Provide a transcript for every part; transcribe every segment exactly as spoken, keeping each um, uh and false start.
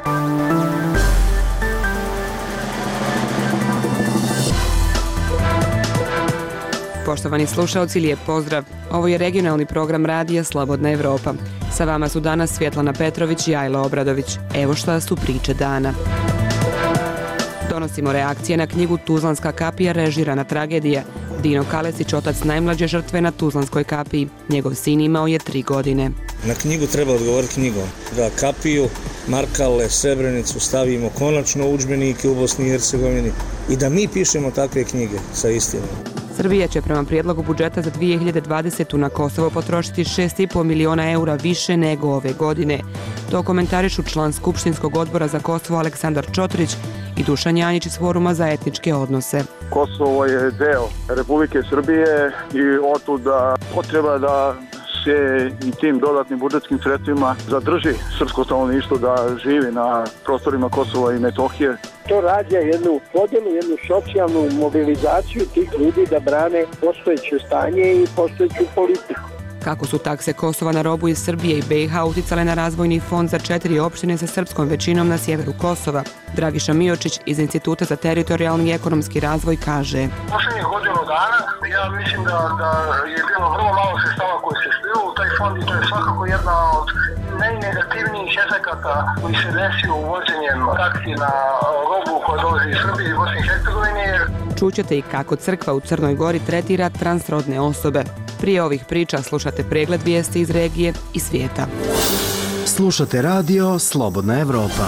Poštovani slušaoci, lijep pozdrav. Ovo je regionalni program radija Slobodna Evropa. Sa vama su danas Svjetlana Petrović i Ajla Obradović. Evo šta su priče dana. Donosimo reakcije na knjigu Tuzlanska kapija, režirana tragedija. Dino Kalesić, otac najmlađe žrtve na Tuzlanskoj kapiji. Njegov sin imao je tri godine. Na knjigu treba odgovoriti knjigom. Da kapiju, Markale, Srebrenicu stavimo konačno u udžbenike u Bosni i Hercegovini i da mi pišemo takve knjige sa istinom. Srbija će prema prijedlogu budžeta za dvije hiljade dvadesetu. na Kosovo potrošiti šest i pol miliona eura više nego ove godine. To komentarišu član Skupštinskog odbora za Kosovo Aleksandar Čotrić i Dušan Janjić iz Foruma za etničke odnose. Kosovo je deo Republike Srbije i otuda potreba da se i tim dodatnim budžetskim sredstvima zadrži srpsko stanovništvo da živi na prostorima Kosova i Metohije. To rađa jednu podjelu, jednu socijalnu mobilizaciju tih ljudi da brane postojeće stanje i postojeću politiku. Kako su takse Kosova na robu iz Srbije i B i H uticale na razvojni fond za četiri opštine sa srpskom većinom na sjeveru Kosova? Dragiša Miočić iz Instituta za teritorijalni i ekonomski razvoj kaže: Posljednjih godinu dana ja mislim da, da je bilo vrlo malo sredstava koje se slilo u taj fond i to je svakako jedna od najnegativnijih efekata koji se desio uvođenjem taksi na robu koja dolazi iz Srbije i Bosne i Hercegovine. Čućete i kako crkva u Crnoj Gori tretira transrodne osobe. Prije ovih priča slušate pregled vijesti iz regije i svijeta. Slušate radio Slobodna Evropa.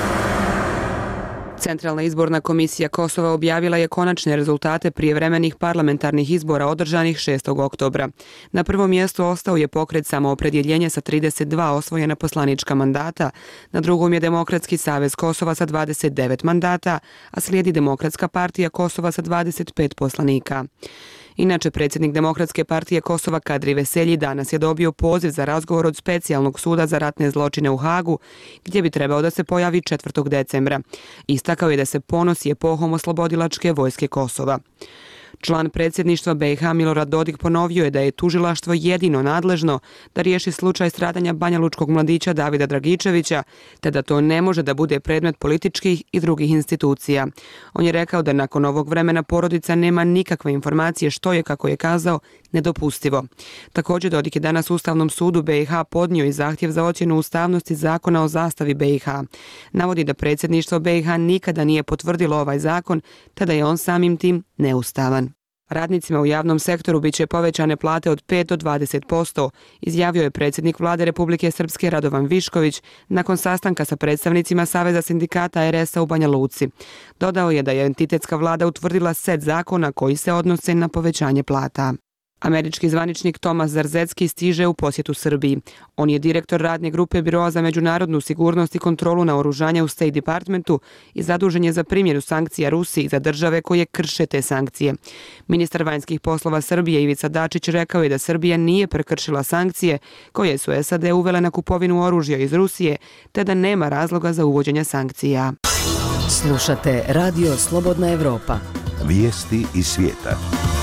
Centralna izborna komisija Kosova objavila je konačne rezultate prijevremenih parlamentarnih izbora održanih šestog oktobra. Na prvom mjestu ostao je pokret Samoopredjeljenje sa trideset dva osvojena poslanička mandata, na drugom je Demokratski savez Kosova sa dvadeset devet mandata, a slijedi Demokratska partija Kosova sa dvadeset pet poslanika. Inače, predsjednik Demokratske partije Kosova Kadri Veselji danas je dobio poziv za razgovor od Specijalnog suda za ratne zločine u Hagu, gdje bi trebao da se pojavi četvrtog decembra. Istakao je da se ponosi epohom oslobodilačke vojske Kosova. Član predsjedništva B i H Milorad Dodik ponovio je da je tužilaštvo jedino nadležno da riješi slučaj stradanja banjalučkog mladića Davida Dragičevića, te da to ne može da bude predmet političkih i drugih institucija. On je rekao da nakon ovog vremena porodica nema nikakve informacije, što je, kako je kazao, nedopustivo. Također, Dodik je danas Ustavnom sudu B i H podnio i zahtjev za ocjenu ustavnosti zakona o zastavi B i H. Navodi da predsjedništvo B i H nikada nije potvrdilo ovaj zakon, te da je on samim tim neustavan. Radnicima u javnom sektoru bit će povećane plate od pet do dvadeset posto, izjavio je predsjednik Vlade Republike Srpske Radovan Višković nakon sastanka sa predstavnicima Saveza sindikata R S a u Banja Luci. Dodao je da je entitetska vlada utvrdila set zakona koji se odnose na povećanje plata. Američki zvaničnik Tomas Zarzecki stiže u posjetu Srbiji. On je direktor radne grupe Biroa za međunarodnu sigurnost i kontrolu naoružanja u State Departmentu i zadužen je za primjenu sankcija Rusiji za države koje krše te sankcije. Ministar vanjskih poslova Srbije Ivica Dačić rekao je da Srbija nije prekršila sankcije koje su S A D uvele na kupovinu oružja iz Rusije, te da nema razloga za uvođenje sankcija. Slušate radio Slobodna Evropa. Vijesti iz svijeta.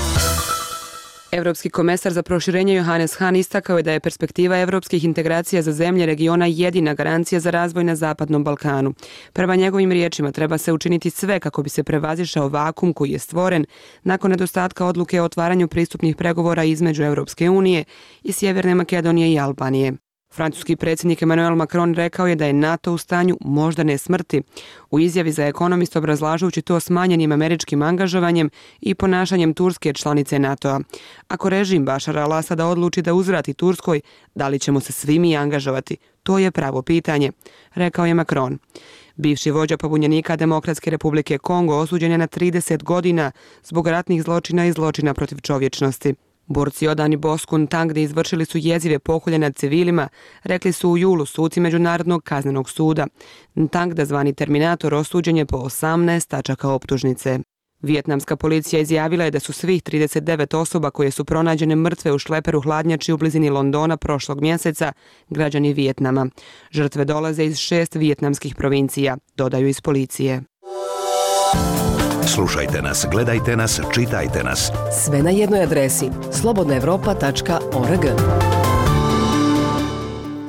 Evropski komesar za proširenje Johannes Hahn istakao je da je perspektiva evropskih integracija za zemlje regiona jedina garancija za razvoj na Zapadnom Balkanu. Prema njegovim riječima treba se učiniti sve kako bi se prevazišao vakum koji je stvoren nakon nedostatka odluke o otvaranju pristupnih pregovora između Evropske unije i Sjeverne Makedonije i Albanije. Francuski predsjednik Emmanuel Macron rekao je da je NATO u stanju moždane smrti. U izjavi za Economist obrazlažujući to smanjenim američkim angažovanjem i ponašanjem Turske članice NATO-a. Ako režim Bašara al-Asada odluči da uzvrati Turskoj, da li ćemo se svi mi angažovati? To je pravo pitanje, rekao je Macron. Bivši vođa pobunjenika Demokratske republike Kongo osuđen je na trideset godina zbog ratnih zločina i zločina protiv čovječnosti. Borci odani Bosku Ntagde izvršili su jezive pokolje nad civilima, rekli su u julu suci Međunarodnog kaznenog suda. Ntagda, zvani Terminator, osuđen je po osamnaest tačaka optužnice. Vijetnamska policija izjavila je da su svih trideset devet osoba koje su pronađene mrtve u šleperu hladnjači u blizini Londona prošlog mjeseca građani Vijetnama. Žrtve dolaze iz šest vijetnamskih provincija, dodaju iz policije. Slušajte nas, gledajte nas, čitajte nas. Sve na jednoj adresi slobodna evropa tačka org.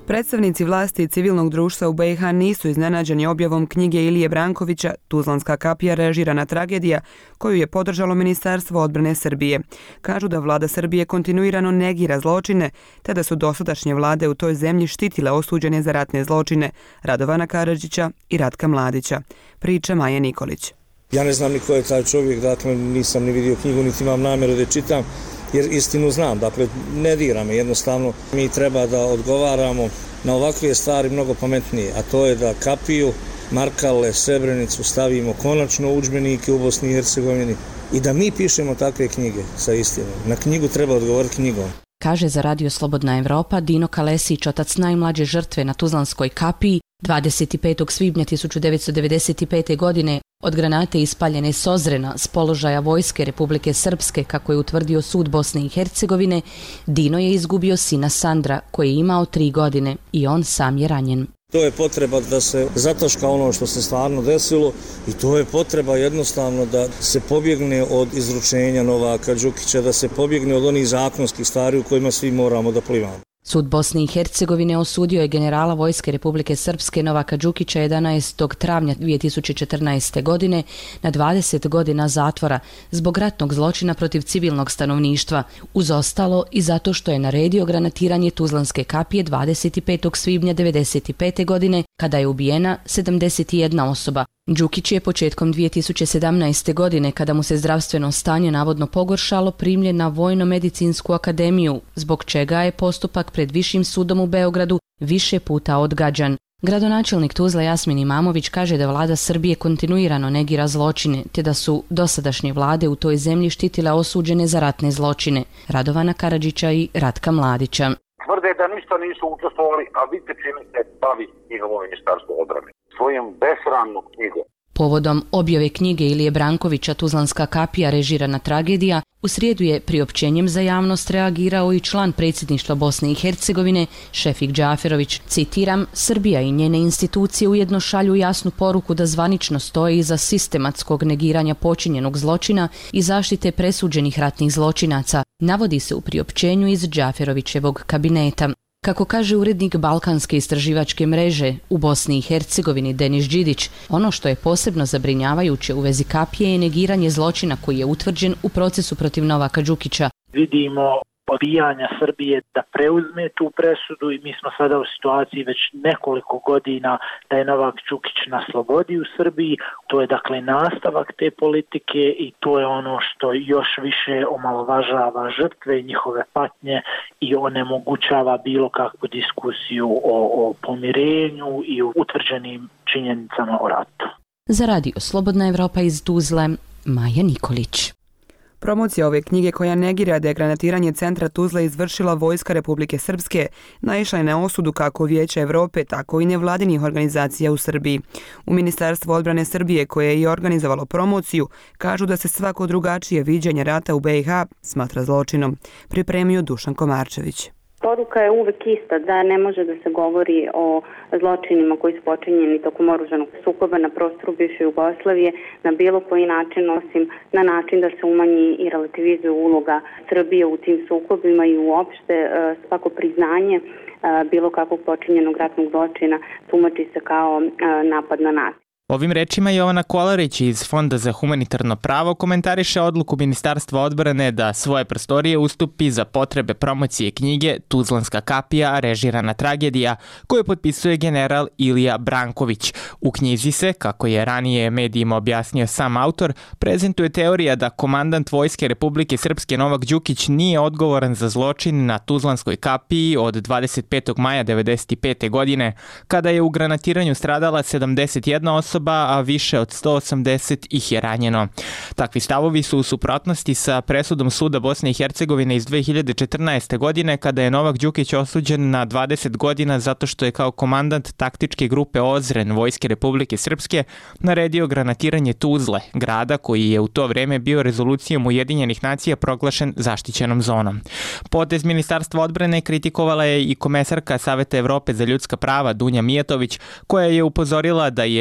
Predstavnici vlasti i civilnog društva u B i H nisu iznenađeni objavom knjige Ilije Brankovića Tuzlanska kapija režirana tragedija, koju je podržalo Ministarstvo odbrane Srbije. Kažu da vlada Srbije kontinuirano negira zločine, te da su dosadašnje vlade u toj zemlji štitile osuđene za ratne zločine Radovana Karadžića i Ratka Mladića. Priča Maje Nikolić. Ja ne znam ni ko je taj čovjek, dakle nisam ni vidio knjigu, niti imam namjeru da je čitam, jer istinu znam, dakle ne dira me, jednostavno mi treba da odgovaramo na ovakve stvari mnogo pametnije, a to je da kapiju, Markale, Srebrenicu stavimo konačno u udžbenike u Bosni i Hercegovini i da mi pišemo takve knjige sa istinom. Na knjigu treba odgovoriti knjigom. Kaže za Radio Slobodna Evropa Dino Kalesić, otac najmlađe žrtve na Tuzlanskoj kapiji, dvadeset petog svibnja tisuću devetsto devedeset pete. godine od granate ispaljene s Ozrena s položaja vojske Republike Srpske, kako je utvrdio sud Bosne i Hercegovine, Dino je izgubio sina Sandra, koji je imao tri godine i on sam je ranjen. To je potreba da se zataška ono što se stvarno desilo i to je potreba jednostavno da se pobjegne od izručenja Novaka Đukića, da se pobjegne od onih zakonskih stvari u kojima svi moramo da plivamo. Sud Bosne i Hercegovine osudio je generala vojske Republike Srpske Novaka Đukića jedanaestog travnja dvije tisuće četrnaeste. godine na dvadeset godina zatvora zbog ratnog zločina protiv civilnog stanovništva, uz ostalo i zato što je naredio granatiranje Tuzlanske kapije dvadeset petog svibnja devedeset pete. godine, kada je ubijena sedamdeset jedna osoba. Đukić je početkom dvije tisuće sedamnaeste. godine, kada mu se zdravstveno stanje navodno pogoršalo, primljen na Vojno-medicinsku akademiju, zbog čega je postupak pred Višim sudom u Beogradu više puta odgađan. Gradonačelnik Tuzle Jasmin Imamović kaže da vlada Srbije kontinuirano negira zločine, te da su dosadašnje vlade u toj zemlji štitile osuđene za ratne zločine Radovana Karadžića i Ratka Mladića. Tvrde da ništa nisu učestvovali, a vidite čime se bavi njihovo ministarstvo odbrane. Svojom besramnom knjigom. Povodom objave knjige Ilije Brankovića Tuzlanska kapija režirana tragedija, u srijedu je priopćenjem za javnost reagirao i član predsjedništva Bosne i Hercegovine Šefik Džaferović. Citiram, Srbija i njene institucije ujedno šalju jasnu poruku da zvanično stoje iza sistematskog negiranja počinjenog zločina i zaštite presuđenih ratnih zločinaca, navodi se u priopćenju iz Džaferovićevog kabineta. Kako kaže urednik Balkanske istraživačke mreže u Bosni i Hercegovini Denis Đidić, ono što je posebno zabrinjavajuće u vezi kapije je negiranje zločina koji je utvrđen u procesu protiv Novaka Đukića. Vidimo odbijanja Srbije da preuzme tu presudu i mi smo sada u situaciji već nekoliko godina da je Novak Đukić na slobodi u Srbiji. To je dakle nastavak te politike i to je ono što još više omalovažava žrtve i njihove patnje i onemogućava bilo kakvu diskusiju o, o pomirenju i o utvrđenim činjenicama o ratu. Za Radio Slobodna Evropa iz Tuzle, Maja Nikolić. Promocija ove knjige, koja negira da je granatiranje centra Tuzle izvršila vojska Republike Srpske, naišla je na osudu kako Vijeća Evrope, tako i nevladinih organizacija u Srbiji. U Ministarstvu odbrane Srbije, koje je i organizovalo promociju, kažu da se svako drugačije viđenje rata u B i H smatra zločinom. Pripremio Dušan Komarčević. Poruka je uvek ista, da ne može da se govori o zločinima koji su počinjeni tokom oružanog sukoba na prostoru bivše Jugoslavije na bilo koji način, osim na način da se umanji i relativizuje uloga Srbije u tim sukobima i uopšte svako priznanje bilo kakvog počinjenog ratnog zločina tumači se kao napad na nas. Ovim rečima Jovana Kolarić iz Fonda za humanitarno pravo komentariše odluku Ministarstva odbrane da svoje prostorije ustupi za potrebe promocije knjige Tuzlanska kapija režirana tragedija, koju potpisuje general Ilija Branković. U knjizi se, kako je ranije medijima objasnio sam autor, prezentuje teorija da komandant vojske Republike Srpske Novak Đukić nije odgovoran za zločin na Tuzlanskoj kapiji od dvadeset petog maja devedeset pete. godine, kada je u granatiranju stradala sedamdeset jedna osoba, a više od sto osamdeset ih je ranjeno. Takvi stavovi su u suprotnosti sa presudom suda Bosne i Hercegovine iz dve hiljade četrnaeste. godine, kada je Novak Đukić osuđen na dvadeset godina zato što je kao komandant taktičke grupe Ozren vojske Republike Srpske naredio granatiranje Tuzle, grada koji je u to vreme bio rezolucijom Ujedinjenih nacija proglašen zaštićenom zonom. Potez Ministarstva odbrane kritikovala je i komesarka Saveta Evrope za ljudska prava Dunja Mijatović, koja je upozorila da je širenje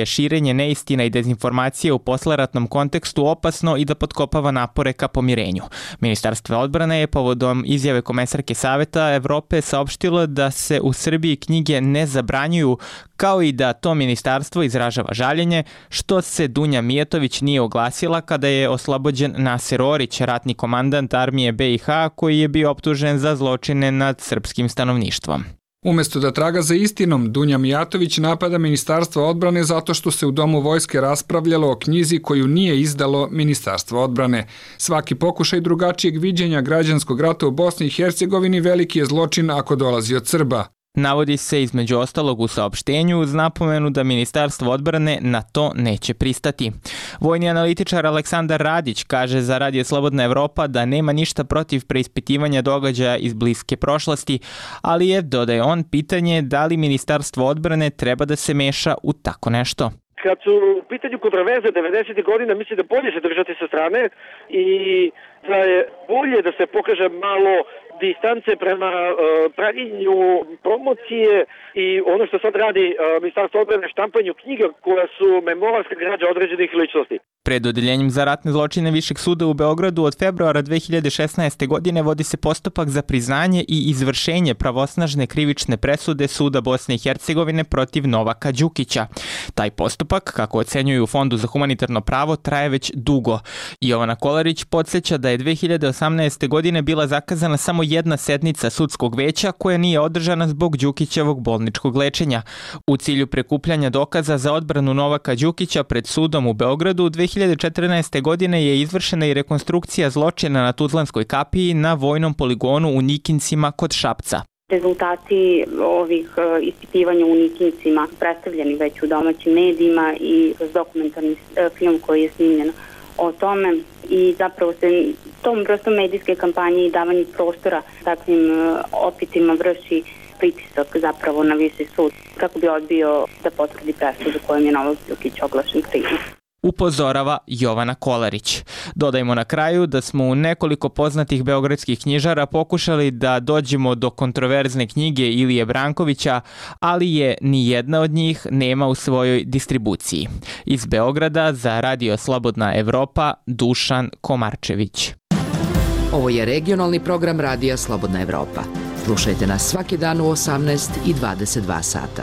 širenje neistina i dezinformacije u posleratnom kontekstu opasno i da potkopava napore ka pomirenju. Ministarstvo odbrane je povodom izjave komesarke Saveta Evrope saopštilo da se u Srbiji knjige ne zabranjuju, kao i da to ministarstvo izražava žaljenje što se Dunja Mijatović nije oglasila kada je oslobođen Naser Orić, ratni komandant armije be i ha, koji je bio optužen za zločine nad srpskim stanovništvom. Umesto da traga za istinom, Dunja Mijatović napada Ministarstvo odbrane zato što se u Domu vojske raspravljalo o knjizi koju nije izdalo Ministarstvo odbrane. Svaki pokušaj drugačijeg viđenja građanskog rata u Bosni i Hercegovini veliki je zločin ako dolazi od Srba. Navodi se između ostalog u saopštenju uz napomenu da Ministarstvo odbrane na to neće pristati. Vojni analitičar Aleksandar Radić kaže za Radio Slobodna Evropa da nema ništa protiv preispitivanja događaja iz bliske prošlosti, ali je, dodaje on, pitanje da li Ministarstvo odbrane treba da se meša u tako nešto. Kad su u pitanju kontroverze devedesetih godina, mislim da bolje se držati sa strane i da je bolje da se pokaže malo distance prema uh, pravljenju promocije i ono što sad radi uh, Ministarstvo odbrane, štampanju knjiga koja su memoarska građa određenih ličnosti. Pred odeljenjem za ratne zločine Višeg suda u Beogradu od februara dve hiljade šesnaeste. godine vodi se postupak za priznanje i izvršenje pravosnažne krivične presude Suda Bosne i Hercegovine protiv Novaka Đukića. Taj postupak, kako ocenjuju u Fondu za humanitarno pravo, traje već dugo. Jovana Kolarić podsjeća da je dve hiljade osamnaeste. godine bila zakazana samo jedna sednica sudskog veća koja nije održana zbog Đukićevog bolničkog lečenja. U cilju prikupljanja dokaza za odbranu Novaka Đukića pred sudom u Beogradu u dve hiljade četrnaeste. godine je izvršena i rekonstrukcija zločina na Tuzlanskoj kapiji na vojnom poligonu u Nikincima kod Šapca. Rezultati ovih ispitivanja u Nikincima predstavljeni već u domaćim medijima i dokumentarni film koji je snimljen o tome i zapravo se tom vrstom medijske kampanje i davanje prostora takvim opitima vrši pritisak zapravo na viši sud kako bi odbio da potvrdi presudu kojom je Novak Đukić oglašen krivim. Upozorava Jovana Kolarić. Dodajmo na kraju da smo u nekoliko poznatih beogradskih knjižara pokušali da dođemo do kontroverzne knjige Ilije Brankovića, ali je ni jedna od njih nema u svojoj distribuciji. Iz Beograda za Radio Slobodna Evropa, Dušan Komarčević. Ovo je regionalni program Radija Slobodna Evropa. Slušajte nas svaki dan u osamnaest i dvadeset dva sata.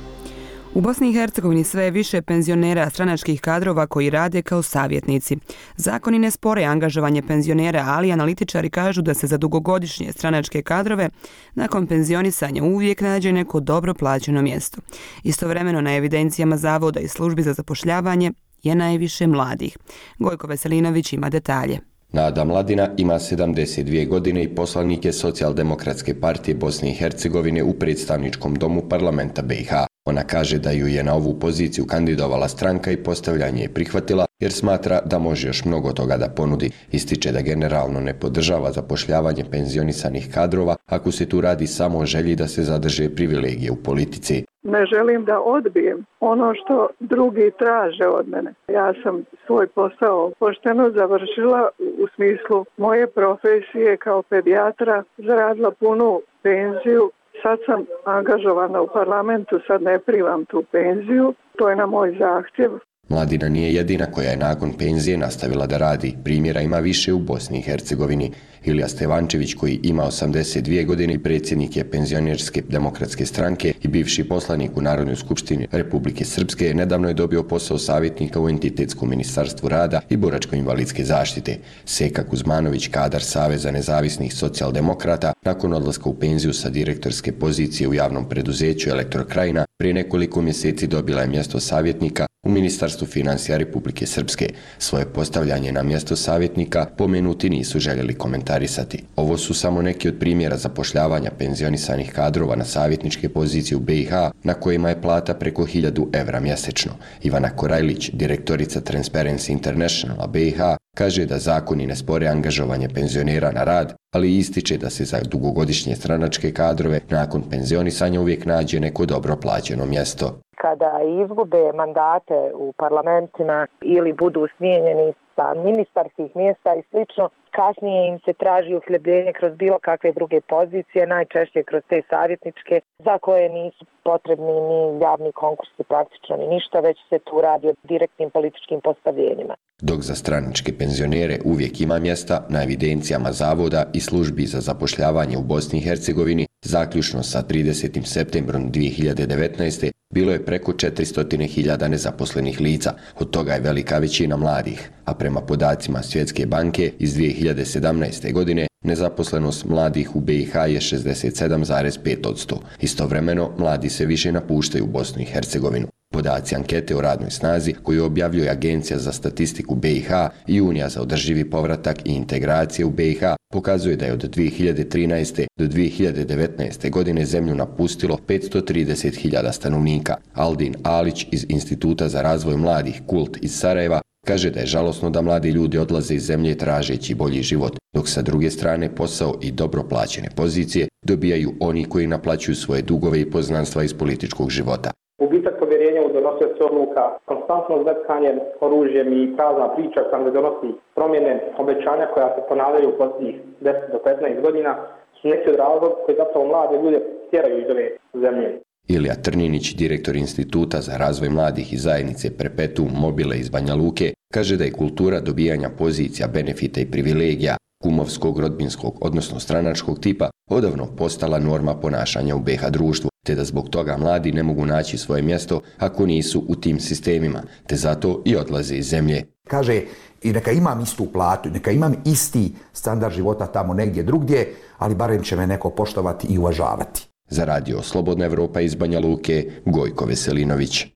U Bosni i Hercegovini sve je više penzionera stranačkih kadrova koji rade kao savjetnici. Zakoni ne spore angažovanje penzionera, ali analitičari kažu da se za dugogodišnje stranačke kadrove nakon penzionisanja uvijek nađe neko dobro plaćeno mjesto. Istovremeno na evidencijama Zavoda i službi za zapošljavanje je najviše mladih. Gojko Veselinović ima detalje. Nada Mladina ima sedamdeset dvije godine i poslanik je Socijaldemokratske partije Bosne i Hercegovine u predstavničkom domu parlamenta be i ha. Ona kaže da ju je na ovu poziciju kandidovala stranka i postavljanje je prihvatila jer smatra da može još mnogo toga da ponudi. Ističe da generalno ne podržava zapošljavanje penzionisanih kadrova ako se tu radi samo o želji da se zadrže privilegije u politici. Ne želim da odbijem ono što drugi traže od mene. Ja sam svoj posao pošteno završila u smislu moje profesije kao pedijatra, zaradila punu penziju. Sad sam angažovana u parlamentu, sad ne primam tu penziju, to je na moj zahtjev. Mladina nije jedina koja je nakon penzije nastavila da radi. Primjera ima više u Bosni i Hercegovini. Ilija Stevančević, koji ima osamdeset dvije godine i predsjednik je penzionerske demokratske stranke i bivši poslanik u Narodnoj skupštini Republike Srpske, nedavno je dobio posao savjetnika u entitetskom ministarstvu rada i boračko-invalidske zaštite. Seka Kuzmanović, kadar Saveza nezavisnih socijaldemokrata, nakon odlaska u penziju sa direktorske pozicije u javnom preduzeću Elektrokrajina, prije nekoliko mjeseci dobila je mjesto savjetnika u Ministarstvu financija Republike Srpske. Svoje postavljanje na mjesto savjetnika pomenuti nisu željeli komentarisati. Ovo su samo neki od primjera zapošljavanja penzionisanih kadrova na savjetničke pozicije u be i ha na kojima je plata preko hiljadu evra mjesečno. Ivana Korajlić, direktorica Transparency Internationala be i ha, kaže da zakoni ne spore angažovanje penzionera na rad, ali ističe da se za dugogodišnje stranačke kadrove nakon penzionisanja uvijek nađe neko dobro plaćeno mjesto. Kada izgube mandate u parlamentima ili budu smijenjeni, sa ministarskih mjesta i slično. Kasnije im se traži uhljebljenje kroz bilo kakve druge pozicije, najčešće kroz te savjetničke, za koje nisu potrebni ni javni konkursi praktično ni ništa, već se tu radi o direktnim političkim postavljenjima. Dok za stranačke penzionere uvijek ima mjesta na evidencijama zavoda i službi za zapošljavanje u Bosni i Hercegovini, zaključno sa tridesetim septembrom dvije hiljade devetnaeste. bilo je preko četiristo hiljada nezaposlenih lica, od toga je velika većina mladih, a prema podacima Svjetske banke iz dvije hiljade sedamnaeste. godine nezaposlenost mladih u B i H je šezdeset sedam zarez pet posto. Istovremeno, mladi se više napuštaju Bosnu i Hercegovinu. Podaci ankete o radnoj snazi koju objavljuje Agencija za statistiku B i H i Unija za održivi povratak i integracije u B i H pokazuje da je od dvije hiljade trinaeste. do dvije hiljade devetnaeste. godine zemlju napustilo petsto trideset hiljada stanovnika. Aldin Alić iz Instituta za razvoj mladih Kult iz Sarajeva kaže da je žalosno da mladi ljudi odlaze iz zemlje tražeći bolji život, dok sa druge strane posao i dobro plaćene pozicije dobijaju oni koji naplaćuju svoje dugove i poznanstva iz političkog života. Gubitak povjerenja u donosioce odluka, konstantno zvetkanje oružjem i prazna priča koja ne donosi promjene, obećanja koja se ponavljaju u posljednjih deset do petnaest godina su neki od razloga koji zapravo mlade ljude tjeraju iz ove zemlje. Ilija Trninić, direktor Instituta za razvoj mladih i zajednice Perpetuum mobile iz Banja Luke, kaže da je kultura dobijanja pozicija, benefita i privilegija kumovskog, rodbinskog, odnosno stranačkog tipa odavno postala norma ponašanja u B i H društvu, te da zbog toga mladi ne mogu naći svoje mjesto ako nisu u tim sistemima, te zato i odlaze iz zemlje. Kaže, i neka imam istu platu, neka imam isti standard života tamo negdje drugdje, ali barem će me neko poštovati i uvažavati. Za radio Slobodna Evropa iz Banja Luke, Gojko Veselinović.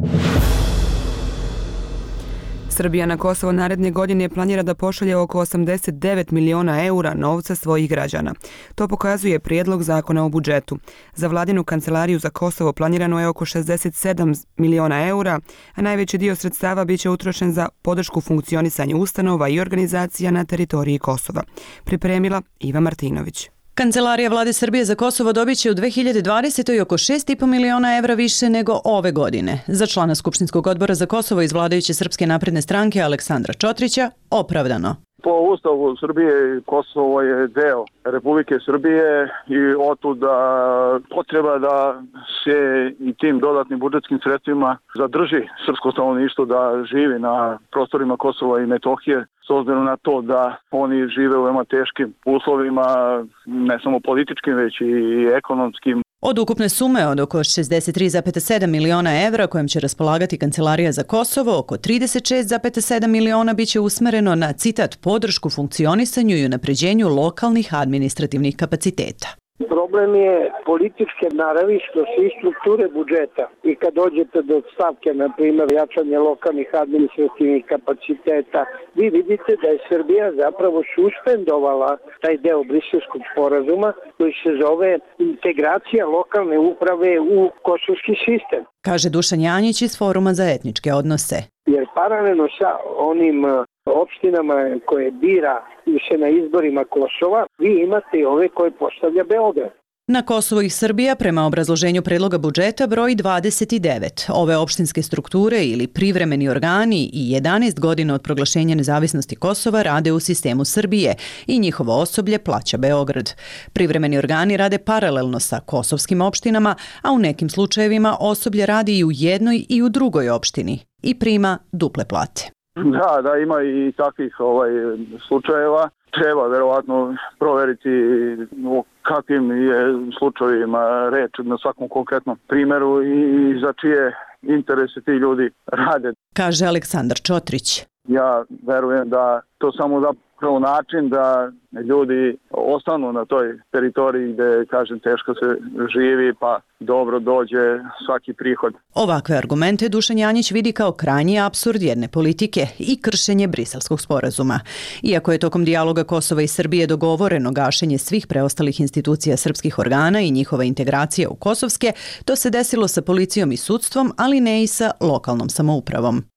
Srbija na Kosovo naredne godine planira da pošalje oko osamdeset devet miliona eura novca svojih građana. To pokazuje prijedlog zakona o budžetu. Za vladinu kancelariju za Kosovo planirano je oko šezdeset sedam miliona eura, a najveći dio sredstava biće utrošen za podršku funkcionisanju ustanova i organizacija na teritoriji Kosova. Pripremila Iva Martinović. Kancelarija vlade Srbije za Kosovo dobit će u dve hiljade dvadesetoj. oko šest i po miliona evra više nego ove godine. Za člana Skupštinskog odbora za Kosovo iz vladajuće Srpske napredne stranke Aleksandra Čotrića opravdano. Po Ustavu Srbije Kosovo je deo Republike Srbije i otuda potreba da se i tim dodatnim budžetskim sredstvima zadrži srpsko stanovništvo da živi na prostorima Kosova i Metohije, s obzirom na to da oni žive u veoma teškim uslovima, ne samo političkim, već i ekonomskim. Od ukupne sume od oko šezdeset tri zarez sedam miliona evra kojom će raspolagati Kancelarija za Kosovo, oko trideset šest zarez sedam miliona biće usmereno na, citat, podršku funkcionisanju i unapređenju lokalnih administrativnih kapaciteta. Problem je političke naravi što se i strukture budžeta i kad dođete do stavke, na primjer, jačanje lokalnih administrativnih kapaciteta, vi vidite da je Srbija zapravo suspendovala taj deo Briselskog sporazuma koji se zove integracija lokalne uprave u kosovski sistem. Kaže Dušan Janjić iz Foruma za etničke odnose. Jer paralelno sa onim opštinama koje bira se na izborima Kosova, vi imate i ove koje postavlja Beograd. Na Kosovo i Srbija, prema obrazloženju predloga budžeta, broji dvadeset devet. Ove opštinske strukture ili privremeni organi i jedanaest godina od proglašenja nezavisnosti Kosova rade u sistemu Srbije i njihovo osoblje plaća Beograd. Privremeni organi rade paralelno sa kosovskim opštinama, a u nekim slučajevima osoblje radi i u jednoj i u drugoj opštini i prima duple plate. Da, da, ima i takvih ovaj, slučajeva. Treba verovatno proveriti o kakvim je slučajevima reč na svakom konkretnom primjeru i za čije interese ti ljudi rade. Kaže Aleksandar Čotrić. Ja verujem da to samo zapravo način da ljudi ostanu na toj teritoriji gde, kažem, teško se živi pa dobro dođe svaki prihod. Ovakve argumente Dušan Janjić vidi kao krajnji apsurd jedne politike i kršenje Briselskog sporazuma. Iako je tokom dijaloga Kosova i Srbije dogovoreno gašenje svih preostalih institucija srpskih organa i njihova integracija u kosovske, to se desilo sa policijom i sudstvom, ali ne i sa lokalnom samoupravom.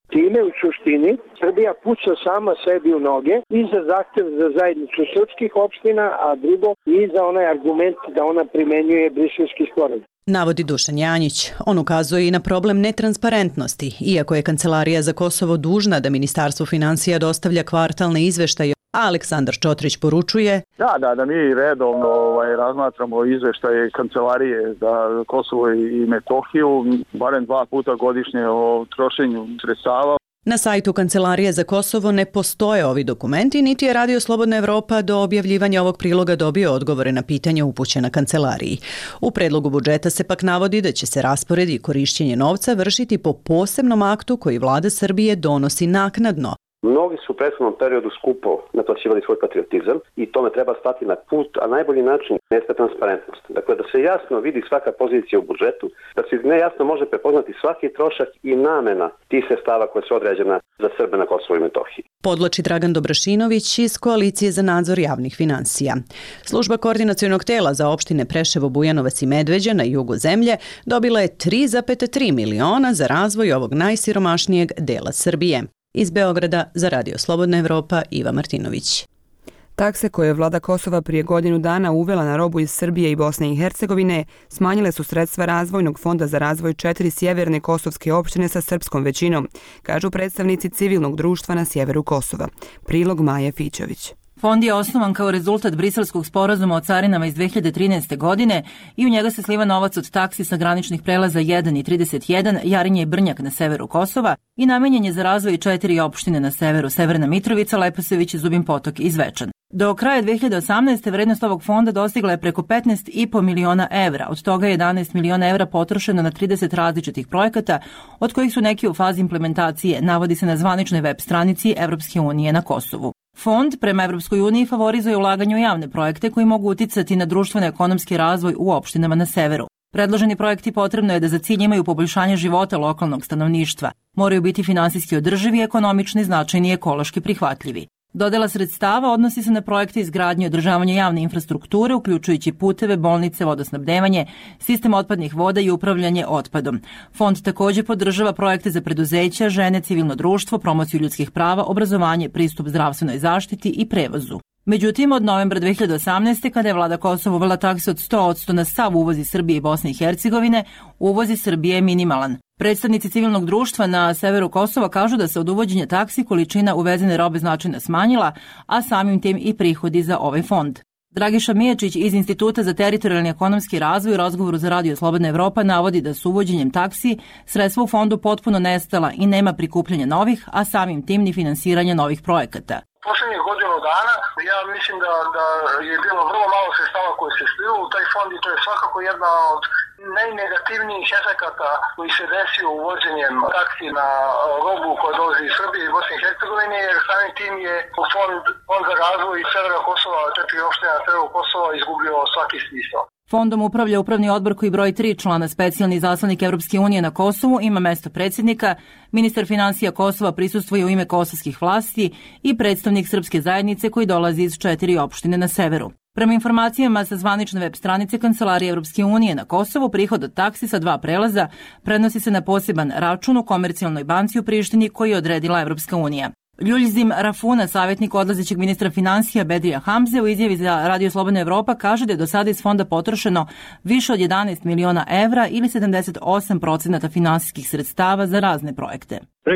Time u suštini Srbija puca sama sebi u noge i za zahtev za zajednicu srpskih opština, a drugo i za onaj argument da ona primenjuje Briselski sporazum. Navodi Dušan Janjić. On ukazuje i na problem netransparentnosti, iako je Kancelarija za Kosovo dužna da Ministarstvo finansija dostavlja kvartalne izveštaje. A Aleksandar Čotrić poručuje Da, da, da mi redovno ovaj, razmatramo izveštaje Kancelarije za Kosovo i Metohiju, barem dva puta godišnje o trošenju sredstava. Na sajtu Kancelarije za Kosovo ne postoje ovi dokumenti, niti je Radio Slobodna Evropa do objavljivanja ovog priloga dobio odgovore na pitanja upućena Kancelariji. U predlogu budžeta se pak navodi da će se raspored i korišćenje novca vršiti po posebnom aktu koji vlada Srbije donosi naknadno. Mnogi su u prethodnom periodu skupo naplaćivali svoj patriotizam i tome treba stati na put, a najbolji način jeste transparentnost. Dakle, da se jasno vidi svaka pozicija u budžetu, da se nejasno može prepoznati svaki trošak i namena tih sredstava koja su određena za Srbe na Kosovu i Metohiji. Podloči Dragan Dobrašinović iz Koalicije za nadzor javnih finansija. Služba koordinacionog tela za opštine Preševo, Bujanovac i Medveđa na jugu zemlje dobila je tri zarez tri miliona za razvoj ovog najsiromašnijeg dela Srbije. Iz Beograda za Radio Slobodna Evropa, Iva Martinović. Takse koje je vlada Kosova prije godinu dana uvela na robu iz Srbije i Bosne i Hercegovine smanjile su sredstva Razvojnog fonda za razvoj četiri sjeverne kosovske opštine sa srpskom većinom, kažu predstavnici civilnog društva na sjeveru Kosova. Prilog Maje Fićović. Fond je osnovan kao rezultat Briselskog sporazuma o carinama iz dve hiljade trinaeste. godine i u njega se sliva novac od taksi sa graničnih prelaza jedan i trideset jedan, Jarinje i Brnjak na severu Kosova i namenjen je za razvoj četiri opštine na severu, Severna Mitrovica, Leposavić, Zubin Potok i Zvečan. Do kraja dve hiljade osamnaeste. vrednost ovog fonda dostigla je preko petnaest i po miliona evra, od toga je jedanaest miliona evra potrošeno na trideset različitih projekata, od kojih su neki u fazi implementacije, navodi se na zvaničnoj web stranici Evropske unije na Kosovu. Fond prema Evropskoj uniji favorizuje ulaganje u javne projekte koji mogu uticati na društveno-ekonomski razvoj u opštinama na severu. Predloženi projekti potrebno je da za cilj imaju poboljšanje života lokalnog stanovništva, moraju biti finansijski održivi, ekonomični, značajni i ekološki prihvatljivi. Dodela sredstava odnosi se na projekte izgradnje i održavanja javne infrastrukture, uključujući puteve, bolnice, vodosnabdevanje, sistem otpadnih voda i upravljanje otpadom. Fond također podržava projekte za preduzeća, žene, civilno društvo, promociju ljudskih prava, obrazovanje, pristup zdravstvenoj zaštiti i prevozu. Međutim, od novembra dve hiljade osamnaeste. kada je vlada Kosova uvela takse od sto posto na sav uvoz iz Srbije i Bosne i Hercegovine, uvoz iz Srbije je minimalan. Predstavnici civilnog društva na severu Kosova kažu da se od uvođenja taksi količina uvezene robe značajno smanjila, a samim tim i prihodi za ovaj fond. Dragiša Mijačić iz Instituta za teritorijalni ekonomski razvoj u razgovoru za Radio Slobodna Evropa navodi da su uvođenjem taksi sredstva u fondu potpuno nestala i nema prikupljanja novih, a samim tim ni finansiranja novih projekata. Posljednjih godinu dana ja mislim da, da je bilo vrlo malo sredstava koje se slilo u taj fond i to je svakako jedna od najnegativnijih efekata koji se desio uvođenjem taksi na robu koja dolazi iz Srbije i Bosne i Hercegovine, jer samim tim je fond, fond za razvoj severa Kosova, četiri opštine na severu Kosova izgubio svaki smisao. Fondom upravlja upravni odbor koji broji tri člana, specijalni izaslanik Evropske unije na Kosovu, ima mesto predsjednika, ministar finansija Kosova prisustvuje u ime kosovskih vlasti i predstavnik srpske zajednice koji dolazi iz četiri opštine na severu. Prema informacijama sa zvanične web stranice Kancelarije Evropske unije na Kosovu, prihod od taksi sa dva prelaza prenosi se na poseban račun u komercijalnoj banci u Prištini koji je odredila Evropska unija. Ljuljzim Rafuna, savjetnik odlazećeg ministra finansija Bedrija Hamze, u izjavi za Radio Slobodna Evropa kaže da je do sada iz fonda potrošeno više od jedanaest miliona evra ili sedamdeset osam procenata finansijskih sredstava za razne projekte.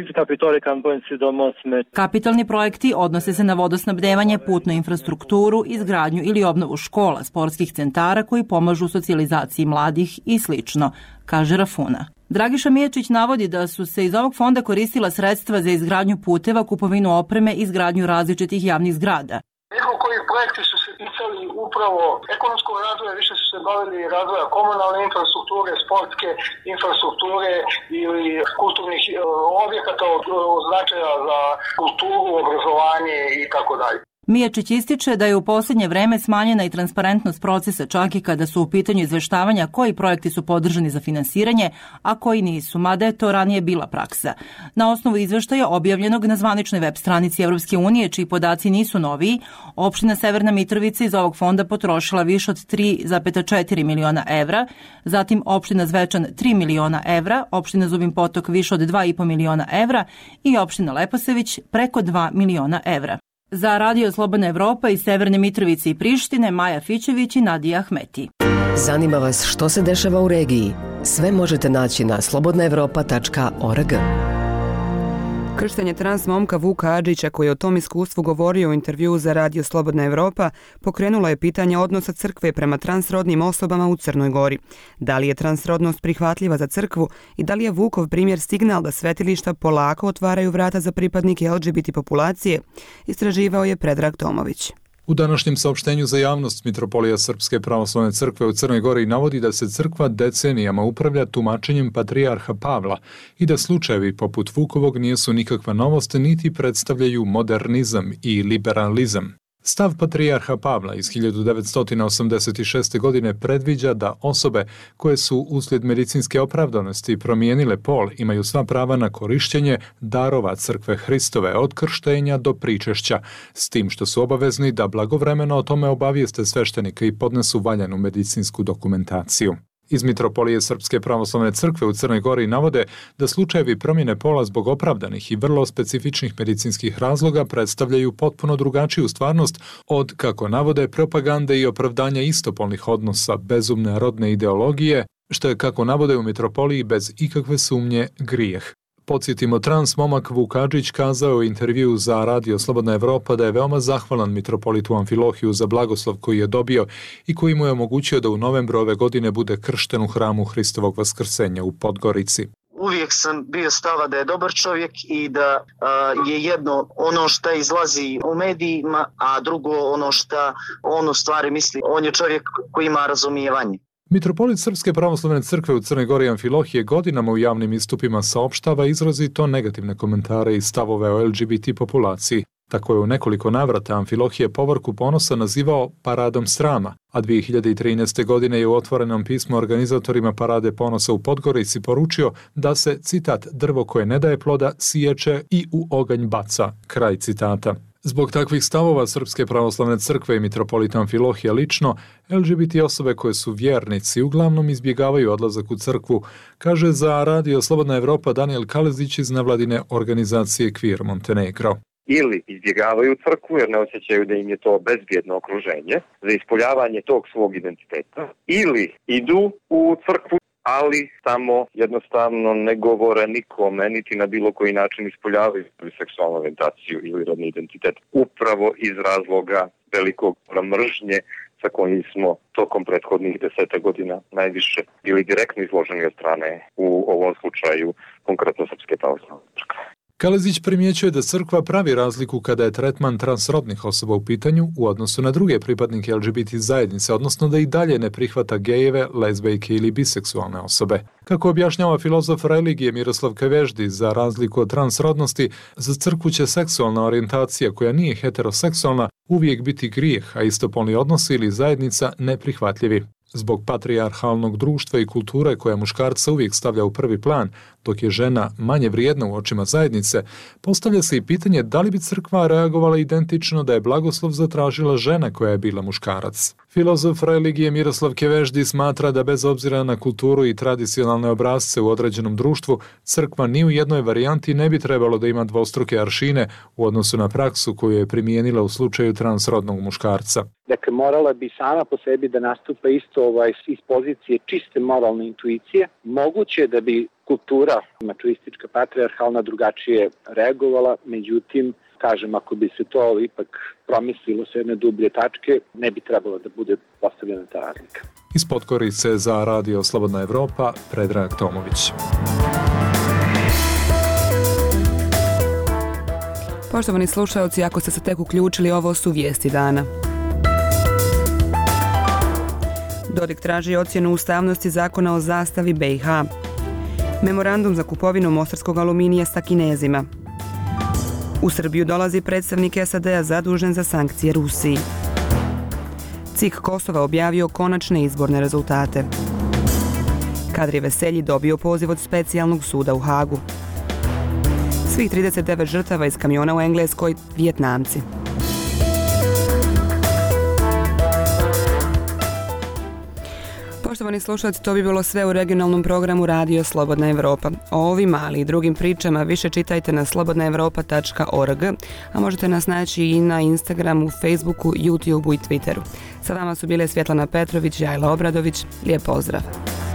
Kapitalni projekti odnose se na vodosnabdevanje, putnu infrastrukturu, izgradnju ili obnovu škola, sportskih centara koji pomažu socijalizaciji mladih i slično, kaže Rafuna. Dragiša Mijačić navodi da su se iz ovog fonda koristila sredstva za izgradnju puteva, kupovinu opreme i izgradnju različitih javnih zgrada. Nekako koji projekti su se ticali upravo ekonomskog razvoja, više su se bavili razvoja komunalne infrastrukture, sportske infrastrukture ili kulturnih objekata od značaja za kulturu, obrazovanje i tako dalje. Mijačić ističe da je u posljednje vreme smanjena i transparentnost procesa, čak i kada su u pitanju izveštavanja koji projekti su podržani za finansiranje, a koji nisu, mada je to ranije bila praksa. Na osnovu izveštaja objavljenog na zvaničnoj web stranici Evropske unije, čiji podaci nisu noviji, opština Severna Mitrovica iz ovog fonda potrošila više od tri zarez četiri miliona evra, zatim opština Zvečan tri miliona evra, opština Zubin Potok više od dva i po miliona evra i opština Leposavić preko dva miliona evra. Za Radio Slobodna Evropa iz Severne Mitrovice i Prištine, Maja Fićević i Nadija Ahmeti. Zanima vas što se dešava u regiji? Sve možete naći na slobodna evropa tačka org. Krštenje trans momka Vuka Adžića, koji je o tom iskustvu govorio u intervjuu za Radio Slobodna Evropa, pokrenulo je pitanje odnosa crkve prema transrodnim osobama u Crnoj Gori. Da li je transrodnost prihvatljiva za crkvu i da li je Vukov primjer signal da svetilišta polako otvaraju vrata za pripadnike L G B T populacije, istraživao je Predrag Tomović. U današnjem saopštenju za javnost Mitropolija Srpske pravoslavne crkve u Crnoj Gori navodi da se crkva decenijama upravlja tumačenjem patrijarha Pavla i da slučajevi poput Vukovog nisu nikakva novost niti predstavljaju modernizam i liberalizam. Stav patrijarha Pavla iz hiljadu devetsto osamdeset šeste. godine predviđa da osobe koje su uslijed medicinske opravdanosti promijenile pol imaju sva prava na korišćenje darova crkve Hristove od krštenja do pričešća, s tim što su obavezni da blagovremeno o tome obavijeste sveštenika i podnesu valjanu medicinsku dokumentaciju. Iz Mitropolije Srpske pravoslavne crkve u Crnoj Gori navode da slučajevi promjene pola zbog opravdanih i vrlo specifičnih medicinskih razloga predstavljaju potpuno drugačiju stvarnost od, kako navode, propagande i opravdanja istopolnih odnosa, bezumne rodne ideologije, što je, kako navode u Mitropoliji, bez ikakve sumnje grijeh. Podsjetimo, trans momak Vuk Adžić kazao u intervju za Radio Slobodna Evropa da je veoma zahvalan mitropolitu Amfilohiju za blagoslov koji je dobio i koji mu je omogućio da u novembru ove godine bude kršten u hramu Hristovog vaskrsenja u Podgorici. Uvijek sam bio stava da je dobar čovjek i da a, je jedno ono što izlazi u medijima, a drugo ono što on u stvari misli. On je čovjek koji ima razumijevanje. Mitropolit Srpske pravoslavne crkve u Crnoj Gori Amfilohije godinama u javnim istupima saopštava izrazito negativne komentare i stavove o L G B T populaciji. Tako je u nekoliko navrata Amfilohije povorku ponosa nazivao paradom srama, a dvije hiljade trinaeste. godine je u otvorenom pismu organizatorima Parade ponosa u Podgorici poručio da se, citat, drvo koje ne daje ploda siječe i u oganj baca, kraj citata. Zbog takvih stavova Srpske pravoslavne crkve i mitropolita Amfilohija lično, L G B T osobe koje su vjernici uglavnom izbjegavaju odlazak u crkvu, kaže za Radio Slobodna Evropa Daniel Kalezić iz nevladine organizacije Queer Montenegro. Ili izbjegavaju crkvu jer ne osjećaju da im je to bezbjedno okruženje za ispoljavanje tog svog identiteta, ili idu u crkvu, ali samo jednostavno ne govore nikome, niti na bilo koji način ispoljavaju seksualnu orijentaciju ili rodni identitet, upravo iz razloga velikog mržnje sa kojim smo tokom prethodnih deseta godina najviše bili direktno izloženi od strane, u ovom slučaju, konkretno Srpske pravoslavne crkve. Kalezić primjećuje da crkva pravi razliku kada je tretman transrodnih osoba u pitanju u odnosu na druge pripadnike L G B T zajednice, odnosno da i dalje ne prihvata gejeve, lezbejke ili biseksualne osobe. Kako objašnjava filozof religije Miroslav Keveždi, za razliku od transrodnosti, za crkvu će seksualna orijentacija koja nije heteroseksualna uvijek biti grijeh, a istopolni odnosi ili zajednica neprihvatljivi. Zbog patrijarhalnog društva i kulture koja muškarca uvijek stavlja u prvi plan, dok je žena manje vrijedna u očima zajednice, postavlja se i pitanje da li bi crkva reagovala identično da je blagoslov zatražila žena koja je bila muškarac. Filozof religije Miroslav Keveždi smatra da bez obzira na kulturu i tradicionalne obrasce u određenom društvu, crkva ni u jednoj varijanti ne bi trebalo da ima dvostruke aršine u odnosu na praksu koju je primijenila u slučaju transrodnog muškarca. Dakle, morala bi sama po sebi da nastupa isto ovaj, iz pozicije čiste moralne intuicije. Moguće da bi kultura mačuistička, patrijarhalna drugačije reagovala, međutim, kažem, ako bi se to ipak promislilo sa jedne dublje tačke, ne bi trebalo da bude postavljena ta razlika. Iz Podgorice za Radio Slobodna Evropa, Predrag Tomović. Poštovani slušaoci, ako ste se tek uključili, ovo su vijesti dana. Dodik traži ocjenu ustavnosti zakona o zastavi B i H. Memorandum za kupovinu mostarskog aluminija sa Kinezima. U Srbiju dolazi predstavnik S A D-a zadužen za sankcije Rusiji. C I K Kosova objavio konačne izborne rezultate. Kadri Veselji dobio poziv od specijalnog suda u Hagu. Svih trideset devet žrtava iz kamiona u Engleskoj Vijetnamci. Poštovani slušalci, to bi bilo sve u regionalnom programu Radio Slobodna Evropa. O ovim, ali i drugim pričama više čitajte na slobodna evropa tačka org, a možete nas naći i na Instagramu, Facebooku, YouTubeu i Twitteru. Sa vama su bile Svjetlana Petrović i Ajla Obradović. Lijep pozdrav!